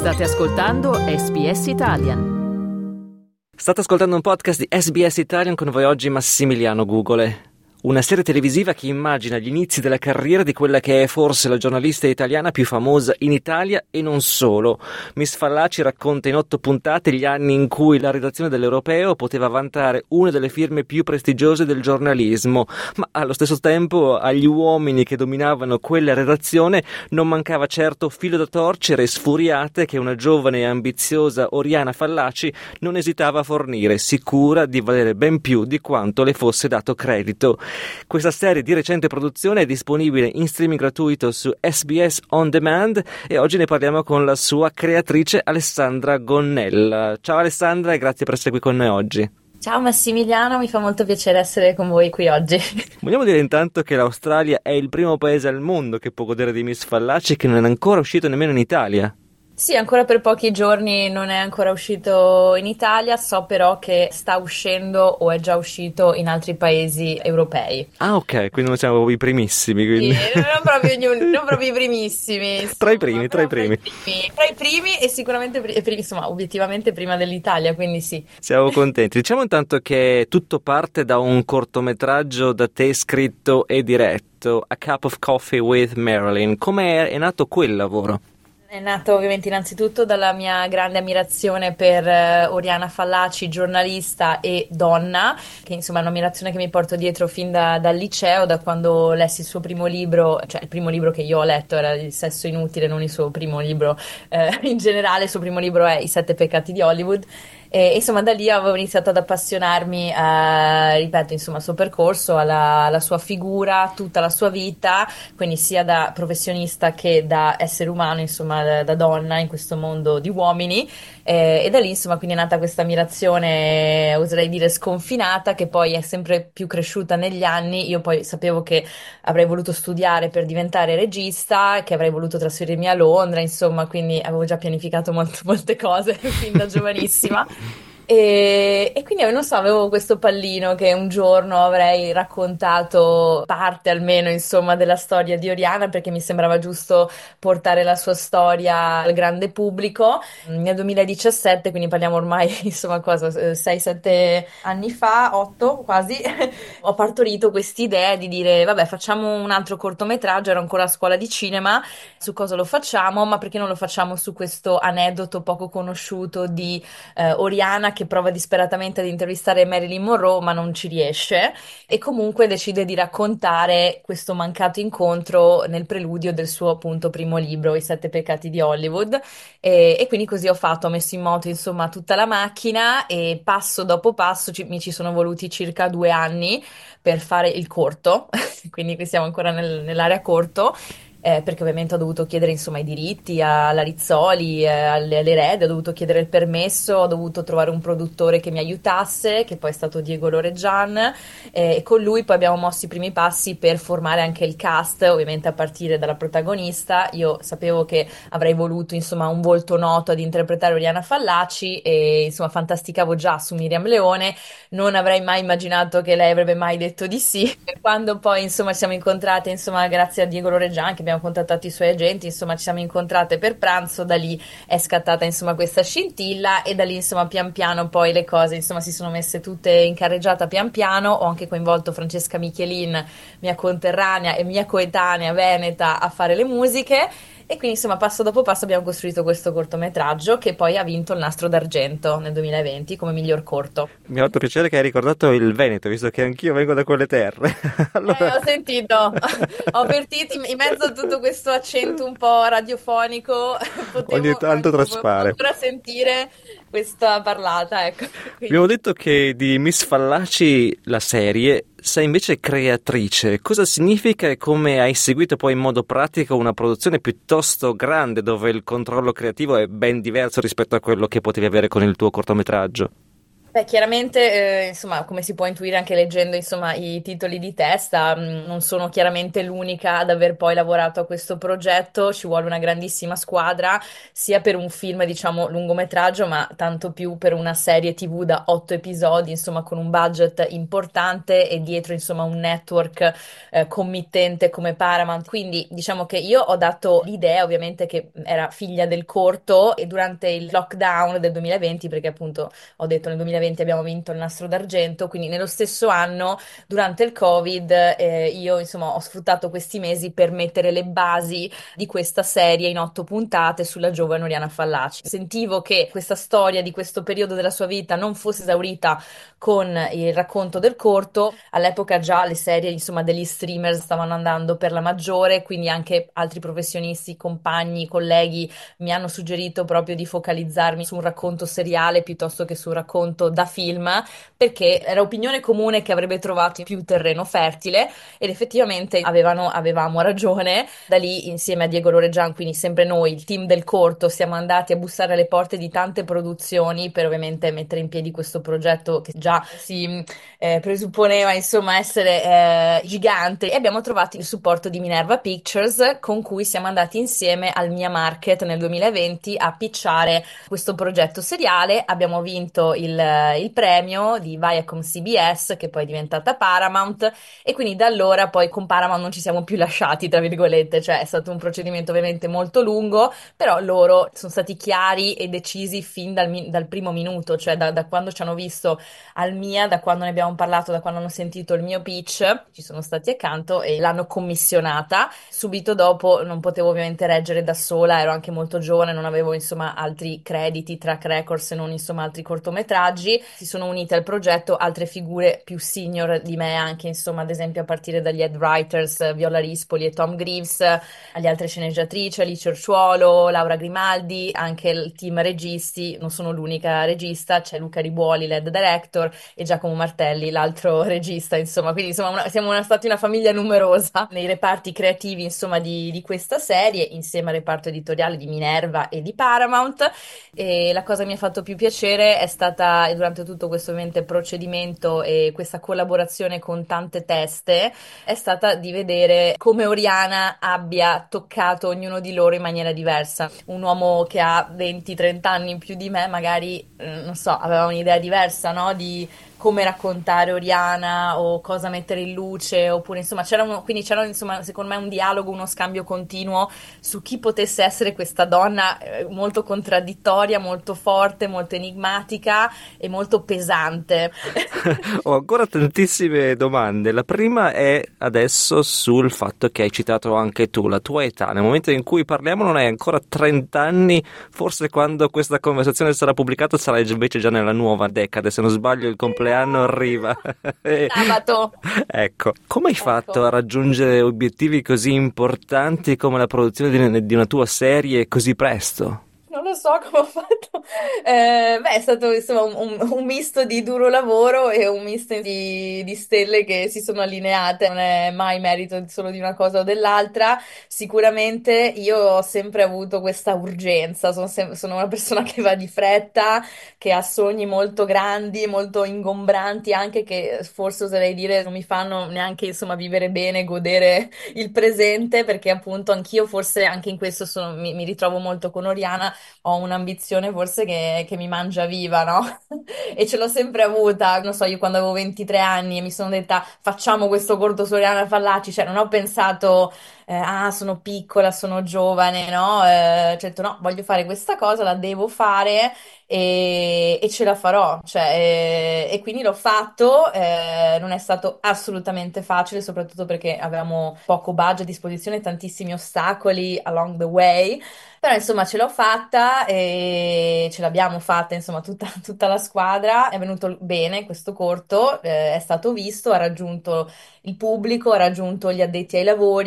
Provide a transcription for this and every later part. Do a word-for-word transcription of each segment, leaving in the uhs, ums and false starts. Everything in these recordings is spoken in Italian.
State ascoltando S B S Italian. State ascoltando un podcast di S B S Italian, con voi oggi Massimiliano Gugole. Una serie televisiva che immagina gli inizi della carriera di quella che è forse la giornalista italiana più famosa in Italia e non solo. Miss Fallaci racconta in otto puntate gli anni in cui la redazione dell'Europeo poteva vantare una delle firme più prestigiose del giornalismo, ma allo stesso tempo agli uomini che dominavano quella redazione non mancava certo filo da torcere e sfuriate che una giovane e ambiziosa Oriana Fallaci non esitava a fornire, sicura di valere ben più di quanto le fosse dato credito. Questa serie di recente produzione è disponibile in streaming gratuito su S B S On Demand e oggi ne parliamo con la sua creatrice Alessandra Gonnella. Ciao Alessandra e grazie per essere qui con noi oggi. Ciao Massimiliano, mi fa molto piacere essere con voi qui oggi. Vogliamo dire intanto che l'Australia è il primo paese al mondo che può godere di Miss Fallaci, che non è ancora uscito nemmeno in Italia. Sì, ancora per pochi giorni non è ancora uscito in Italia, so però che sta uscendo o è già uscito in altri paesi europei. Ah, ok, quindi non siamo i primissimi. Quindi. Sì, non proprio, gli, non proprio i primissimi. Insomma, tra i primi, tra i primi. Tra i primi, tra i primi e sicuramente, primi, insomma, obiettivamente prima dell'Italia, quindi sì. Siamo contenti. Diciamo intanto che tutto parte da un cortometraggio da te scritto e diretto, A Cup of Coffee with Marilyn. Come è nato quel lavoro? È nato ovviamente innanzitutto dalla mia grande ammirazione per uh, Oriana Fallaci, giornalista e donna, che insomma è un'ammirazione che mi porto dietro fin da, dal liceo, da quando lessi il suo primo libro, cioè il primo libro che io ho letto era Il sesso inutile, non il suo primo libro eh, in generale. Il suo primo libro è I sette peccati di Hollywood. E insomma da lì avevo iniziato ad appassionarmi, eh, ripeto, insomma al suo percorso, alla, alla sua figura, tutta la sua vita, quindi sia da professionista che da essere umano, insomma da, da donna in questo mondo di uomini, eh, e da lì insomma quindi è nata questa ammirazione, oserei dire sconfinata, che poi è sempre più cresciuta negli anni. Io poi sapevo che avrei voluto studiare per diventare regista, che avrei voluto trasferirmi a Londra, insomma, quindi avevo già pianificato molte, molte cose fin da giovanissima. E, e quindi non so, avevo questo pallino che un giorno avrei raccontato parte almeno insomma della storia di Oriana, perché mi sembrava giusto portare la sua storia al grande pubblico. Nel duemiladiciassette, quindi parliamo ormai insomma cosa, sei sette anni fa, otto quasi, ho partorito quest'idea di dire vabbè, facciamo un altro cortometraggio. Ero ancora a scuola di cinema, su cosa lo facciamo, ma perché non lo facciamo su questo aneddoto poco conosciuto di eh, Oriana che prova disperatamente ad intervistare Marilyn Monroe ma non ci riesce, e comunque decide di raccontare questo mancato incontro nel preludio del suo appunto primo libro, I sette peccati di Hollywood, e, e quindi così ho fatto, ho messo in moto insomma tutta la macchina, e passo dopo passo ci, mi ci sono voluti circa due anni per fare il corto, quindi qui siamo ancora nel, nell'area corto. Eh, perché ovviamente ho dovuto chiedere insomma i diritti alla Rizzoli, eh, alle, alle Red, ho dovuto chiedere il permesso, ho dovuto trovare un produttore che mi aiutasse, che poi è stato Diego Loreggian, eh, e con lui poi abbiamo mosso i primi passi per formare anche il cast, ovviamente a partire dalla protagonista. Io sapevo che avrei voluto insomma un volto noto ad interpretare Oriana Fallaci e insomma fantasticavo già su Miriam Leone, non avrei mai immaginato che lei avrebbe mai detto di sì. Quando poi insomma ci siamo incontrate insomma grazie a Diego Loreggian, che abbiamo contattato i suoi agenti, insomma ci siamo incontrate per pranzo, da lì è scattata insomma questa scintilla, e da lì insomma pian piano poi le cose insomma si sono messe tutte in carreggiata pian piano. Ho anche coinvolto Francesca Michelin, mia conterranea e mia coetanea veneta, a fare le musiche, e quindi insomma passo dopo passo abbiamo costruito questo cortometraggio che poi ha vinto il Nastro d'Argento nel duemilaventi come miglior corto. Mi ha fatto piacere che hai ricordato il Veneto, visto che anch'io vengo da quelle terre. Allora... Eh, ho sentito, ho avvertito in mezzo a tutto questo accento un po' radiofonico, potevo, ogni tanto traspare. Ancora sentire questa parlata, ecco. Quindi... Abbiamo detto che di Miss Fallaci, la serie, sei invece creatrice. Cosa significa e come hai seguito poi in modo pratico una produzione piuttosto grande, dove il controllo creativo è ben diverso rispetto a quello che potevi avere con il tuo cortometraggio? Beh, chiaramente, eh, insomma, come si può intuire anche leggendo, insomma, i titoli di testa, mh, non sono chiaramente l'unica ad aver poi lavorato a questo progetto, ci vuole una grandissima squadra, sia per un film, diciamo, lungometraggio, ma tanto più per una serie T V da otto episodi, insomma, con un budget importante e dietro, insomma, un network, eh, committente come Paramount. Quindi, diciamo che io ho dato l'idea, ovviamente, che era figlia del corto e durante il lockdown del duemilaventi, perché appunto ho detto nel duemilaventi abbiamo vinto il Nastro d'Argento, quindi nello stesso anno, durante il Covid, eh, io insomma ho sfruttato questi mesi per mettere le basi di questa serie in otto puntate sulla giovane Oriana Fallaci. Sentivo che questa storia di questo periodo della sua vita non fosse esaurita con il racconto del corto. All'epoca già le serie, insomma, degli streamer stavano andando per la maggiore, quindi anche altri professionisti, compagni, colleghi mi hanno suggerito proprio di focalizzarmi su un racconto seriale piuttosto che su un racconto da film, perché era opinione comune che avrebbe trovato più terreno fertile ed effettivamente avevano, avevamo ragione. Da lì, insieme a Diego Loreggian, quindi sempre noi, il team del corto, siamo andati a bussare alle porte di tante produzioni per ovviamente mettere in piedi questo progetto che già si eh, presupponeva insomma essere eh, gigante e abbiamo trovato il supporto di Minerva Pictures con cui siamo andati insieme al Mia Market nel duemilaventi a pitchare questo progetto seriale. Abbiamo vinto il, il premio di Viacom C B S che poi è diventata Paramount e quindi da allora poi con Paramount non ci siamo più lasciati tra virgolette, cioè è stato un procedimento ovviamente molto lungo, però loro sono stati chiari e decisi fin dal, mi- dal primo minuto, cioè da, da quando ci hanno visto al Mia, da quando ne abbiamo parlato, da quando hanno sentito il mio pitch, ci sono stati accanto e l'hanno commissionata. Subito dopo non potevo ovviamente reggere da sola, ero anche molto giovane, non avevo insomma altri crediti, track record se non insomma altri cortometraggi. Si sono unite al progetto altre figure più senior di me, anche insomma ad esempio a partire dagli head writers Viola Rispoli e Tom Greaves, alle altre sceneggiatrici, Alice Orciuolo, Laura Grimaldi, anche il team registi, non sono l'unica regista, c'è Luca Ribuoli, lead director, e Giacomo Martelli, l'altro regista, insomma, quindi insomma una- siamo una, stati una famiglia numerosa nei reparti creativi, insomma, di, di questa serie, insieme al reparto editoriale di Minerva e di Paramount. E la cosa che mi ha fatto più piacere è stata, e durante tutto questo ovviamente procedimento e questa collaborazione con tante teste, è stata di vedere come Oriana abbia toccato ognuno di loro in maniera diversa. Un uomo che ha venti trenta anni in più di me, magari, eh, non so, aveva un'idea diversa, no? Di come raccontare Oriana o cosa mettere in luce, oppure insomma c'era uno, quindi c'era insomma secondo me un dialogo, uno scambio continuo su chi potesse essere questa donna eh, molto contraddittoria, molto forte, molto enigmatica e molto pesante. Ho ancora tantissime domande. La prima è adesso sul fatto che hai citato anche tu la tua età. Nel momento in cui parliamo non hai ancora trenta anni, forse quando questa conversazione sarà pubblicata sarai invece già nella nuova decade, se non sbaglio il compleanno arriva. Sabato. Ecco, come hai Ecco. fatto a raggiungere obiettivi così importanti come la produzione di, di una tua serie così presto? Non lo so come ho fatto. Eh, beh, è stato insomma un, un- un misto di duro lavoro e un misto di, di stelle che si sono allineate. Non è mai merito solo di una cosa o dell'altra. Sicuramente io ho sempre avuto questa urgenza. Sono, sem- sono una persona che va di fretta, che ha sogni molto grandi, molto ingombranti, anche che forse oserei dire non mi fanno neanche insomma vivere bene, godere il presente, perché appunto anch'io forse anche in questo sono- mi mi ritrovo molto con Oriana, ho un'ambizione forse che, che mi mangia viva, no? E ce l'ho sempre avuta. Non so, io quando avevo ventitré anni e mi sono detta facciamo questo corto su Oriana Fallaci, cioè non ho pensato eh, ah, sono piccola, sono giovane, no? Eh, cioè, ho detto no, voglio fare questa cosa, la devo fare e, e ce la farò, cioè, e, e quindi l'ho fatto. Eh, non è stato assolutamente facile, soprattutto perché avevamo poco budget a disposizione, tantissimi ostacoli along the way. Però insomma ce l'ho fatta e ce l'abbiamo fatta, insomma, tutta, tutta la squadra. È venuto bene questo corto, eh, è stato visto, ha raggiunto il pubblico, ha raggiunto gli addetti ai lavori, che insomma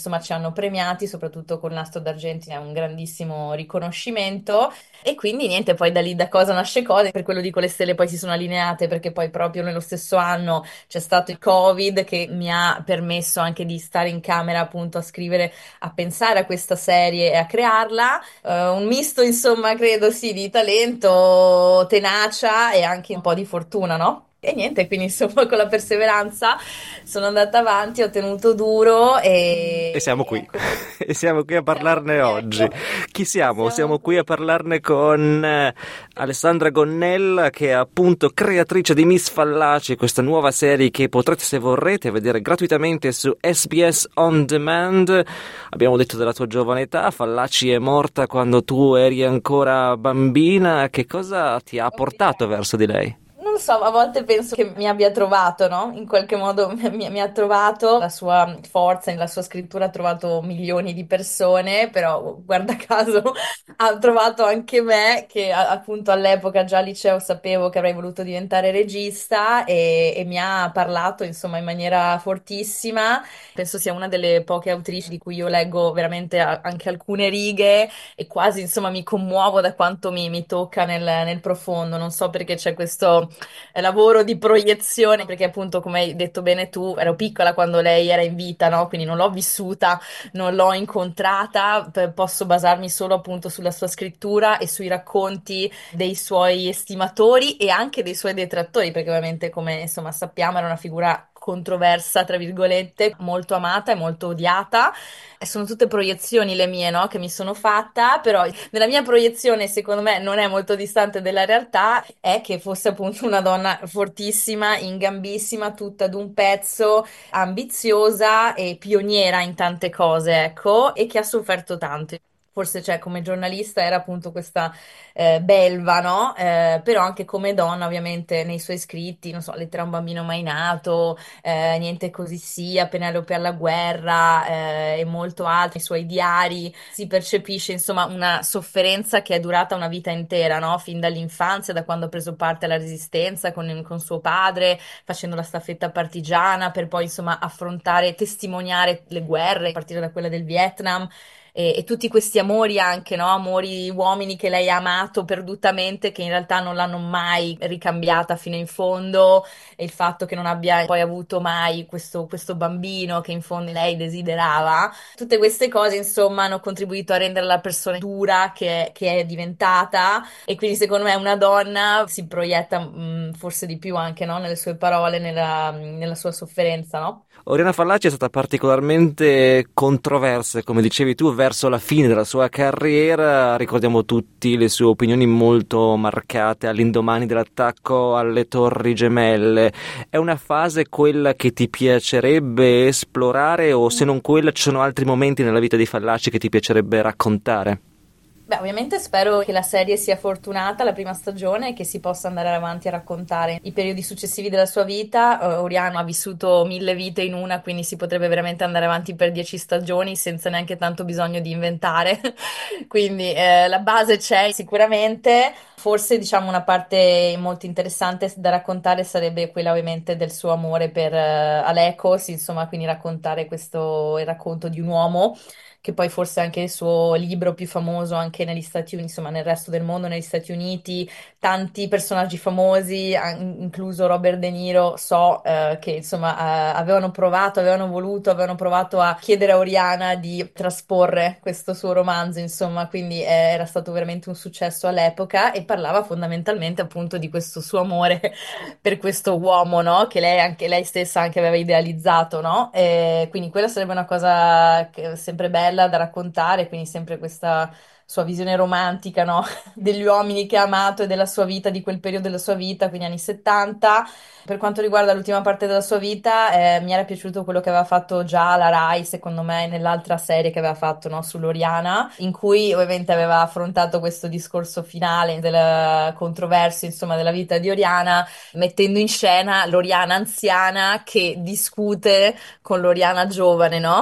insomma ci hanno premiati, soprattutto con l'Astro d'Argentine, è un grandissimo riconoscimento. E quindi niente, poi da lì da cosa nasce cosa, per quello dico le stelle poi si sono allineate, perché poi proprio nello stesso anno c'è stato il Covid che mi ha permesso anche di stare in camera appunto a scrivere, a pensare a questa serie e a crearla. Eh, un misto insomma credo sì di talento, tenacia e anche un po' di fortuna, no? E niente, quindi insomma con la perseveranza sono andata avanti, ho tenuto duro e, E siamo e qui, ecco, e siamo qui a siamo parlarne qui, oggi. ecco. Chi siamo? Siamo Siamo qui qui. a parlarne con eh, Alessandra Gonnella, che è appunto creatrice di Miss Fallaci, questa nuova serie che potrete, se vorrete, vedere gratuitamente su S B S On Demand. Abbiamo detto della tua giovane età, Fallaci è morta quando tu eri ancora bambina. Che cosa ti ha portato verso di lei? Non so, a volte penso che mi abbia trovato, no? In qualche modo mi, mi ha trovato, la sua forza, nella sua scrittura ha trovato milioni di persone, però guarda caso ha trovato anche me, che a- appunto all'epoca già al liceo sapevo che avrei voluto diventare regista e, e mi ha parlato insomma in maniera fortissima. Penso sia una delle poche autrici di cui io leggo veramente a- anche alcune righe e quasi insomma mi commuovo da quanto mi, mi tocca nel, nel profondo. Non so perché c'è questo eh, lavoro di proiezione, perché appunto come hai detto bene tu, ero piccola quando lei era in vita, no? Quindi non l'ho vissuta, non l'ho incontrata, p- posso basarmi solo appunto sulla sua scrittura e sui racconti dei suoi estimatori e anche dei suoi detrattori, perché ovviamente come insomma sappiamo era una figura controversa, tra virgolette, molto amata e molto odiata. E sono tutte proiezioni le mie, no? Che mi sono fatta, però nella mia proiezione, secondo me, non è molto distante dalla realtà, è che fosse appunto una donna fortissima, ingambissima, tutta d'un pezzo, ambiziosa e pioniera in tante cose, ecco, e che ha sofferto tanto. Forse, cioè, come giornalista era appunto questa eh, belva, no? Eh, però anche come donna, ovviamente, nei suoi scritti, non so, Lettera a un bambino mai nato, eh, Niente così sia, Penelope alla guerra, eh, e molto altro, i suoi diari, si percepisce insomma una sofferenza che è durata una vita intera, no? Fin dall'infanzia, da quando ha preso parte alla resistenza con, con suo padre, facendo la staffetta partigiana, per poi insomma affrontare, testimoniare le guerre, a partire da quella del Vietnam. E, e tutti questi amori anche, no? Amori uomini che lei ha amato perdutamente, che in realtà non l'hanno mai ricambiata fino in fondo, e il fatto che non abbia poi avuto mai questo, questo bambino che in fondo lei desiderava. Tutte queste cose, insomma, hanno contribuito a rendere la persona dura che, che è diventata, e quindi secondo me una donna si proietta mh, forse di più anche, no? Nelle sue parole, nella, nella sua sofferenza, no? Oriana Fallaci è stata particolarmente controversa, come dicevi tu, verso la fine della sua carriera. Ricordiamo tutti le sue opinioni molto marcate all'indomani dell'attacco alle Torri Gemelle. È una fase quella che ti piacerebbe esplorare, o se non quella ci sono altri momenti nella vita di Fallaci che ti piacerebbe raccontare? Beh, ovviamente spero che la serie sia fortunata, la prima stagione, e che si possa andare avanti a raccontare i periodi successivi della sua vita. Eh, Oriana ha vissuto mille vite in una, quindi si potrebbe veramente andare avanti per dieci stagioni senza neanche tanto bisogno di inventare. Quindi eh, la base c'è sicuramente. Forse, diciamo, una parte molto interessante da raccontare sarebbe quella ovviamente del suo amore per eh, Alekos, insomma, quindi raccontare questo, il racconto di un uomo che poi forse anche il suo libro più famoso anche negli Stati Uniti, insomma nel resto del mondo, negli Stati Uniti, tanti personaggi famosi, an- incluso Robert De Niro, so eh, che insomma eh, avevano provato, avevano voluto, avevano provato a chiedere a Oriana di trasporre questo suo romanzo, insomma, quindi eh, era stato veramente un successo all'epoca e parlava fondamentalmente appunto di questo suo amore per questo uomo, no? Che lei, anche lei stessa anche aveva idealizzato, no? E quindi quella sarebbe una cosa che- sempre bella da raccontare, quindi sempre questa sua visione romantica, no? Degli uomini che ha amato e della sua vita, di quel periodo della sua vita, quindi anni settanta. Per quanto riguarda l'ultima parte della sua vita, eh, mi era piaciuto quello che aveva fatto già la Rai, secondo me, nell'altra serie che aveva fatto, no, sull'Oriana, in cui ovviamente aveva affrontato questo discorso finale del controverso, insomma, della vita di Oriana, mettendo in scena l'Oriana anziana che discute con l'Oriana giovane, no?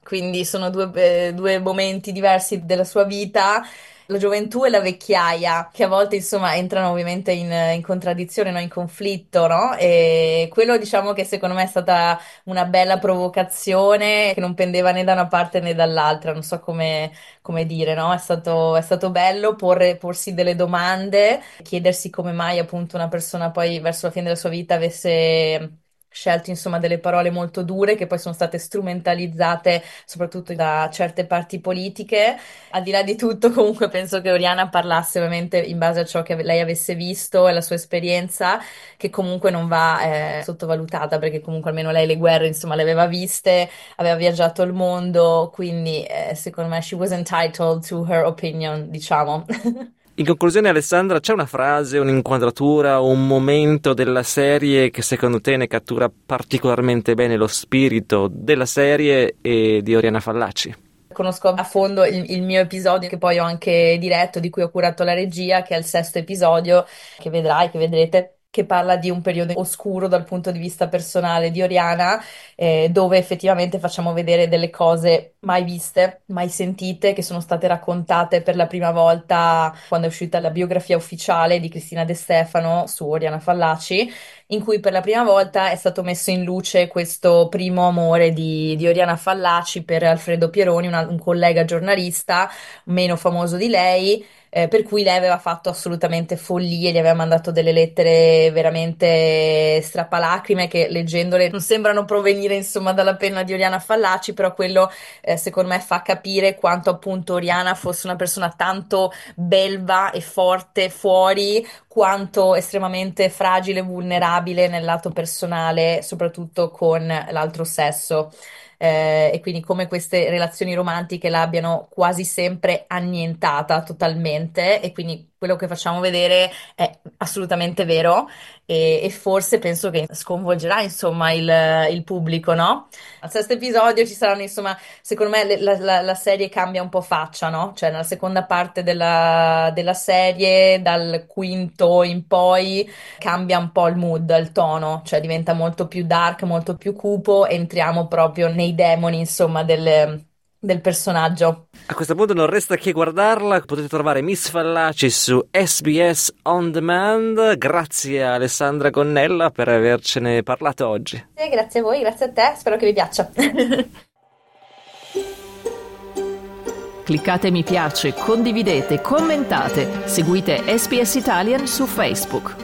quindi sono due, eh, due momenti diversi della sua vita. La gioventù e la vecchiaia, che a volte insomma entrano ovviamente in, in contraddizione, no? In conflitto, no? E quello diciamo che secondo me è stata una bella provocazione che non pendeva né da una parte né dall'altra, non so come, come dire, no? È stato, è stato bello porre, porsi delle domande, chiedersi come mai appunto una persona poi verso la fine della sua vita avesse scelto insomma delle parole molto dure che poi sono state strumentalizzate soprattutto da certe parti politiche. Al di là di tutto, comunque penso che Oriana parlasse ovviamente in base a ciò che lei avesse visto e la sua esperienza, che comunque non va eh, sottovalutata, perché comunque almeno lei le guerre, insomma, le aveva viste, aveva viaggiato il mondo, quindi eh, secondo me she was entitled to her opinion, diciamo. In conclusione, Alessandra, c'è una frase, un'inquadratura, un momento della serie che secondo te ne cattura particolarmente bene lo spirito della serie e di Oriana Fallaci? Conosco a fondo il, il mio episodio che poi ho anche diretto, di cui ho curato la regia, che è il sesto episodio, che vedrai, che vedrete, che parla di un periodo oscuro dal punto di vista personale di Oriana, eh, dove effettivamente facciamo vedere delle cose mai viste, mai sentite, che sono state raccontate per la prima volta quando è uscita la biografia ufficiale di Cristina De Stefano su Oriana Fallaci, in cui per la prima volta è stato messo in luce questo primo amore di, di Oriana Fallaci per Alfredo Pieroni, una- un collega giornalista meno famoso di lei, eh, per cui lei aveva fatto assolutamente follie, gli aveva mandato delle lettere veramente strappalacrime che leggendole non sembrano provenire insomma dalla penna di Oriana Fallaci, però quello eh, secondo me fa capire quanto appunto Oriana fosse una persona tanto belva e forte fuori, quanto estremamente fragile e vulnerabile nel lato personale, soprattutto con l'altro sesso. Eh, e quindi come queste relazioni romantiche l'abbiano quasi sempre annientata totalmente, e quindi quello che facciamo vedere è assolutamente vero, e, e forse penso che sconvolgerà insomma il, il pubblico, no? Al sesto episodio ci saranno insomma, secondo me le- la, la- la serie cambia un po' faccia, no? Cioè nella seconda parte della, della serie, dal quinto in poi, cambia un po' il mood, il tono, cioè diventa molto più dark, molto più cupo, entriamo proprio nei demoni, insomma, del, del personaggio. A questo punto non resta che guardarla. Potete trovare Miss Fallaci su S B S On Demand. Grazie a Alessandra Gonnella per avercene parlato oggi. Eh, grazie a voi, grazie a te, spero che vi piaccia. Cliccate mi piace, condividete, commentate, seguite S B S Italian su Facebook.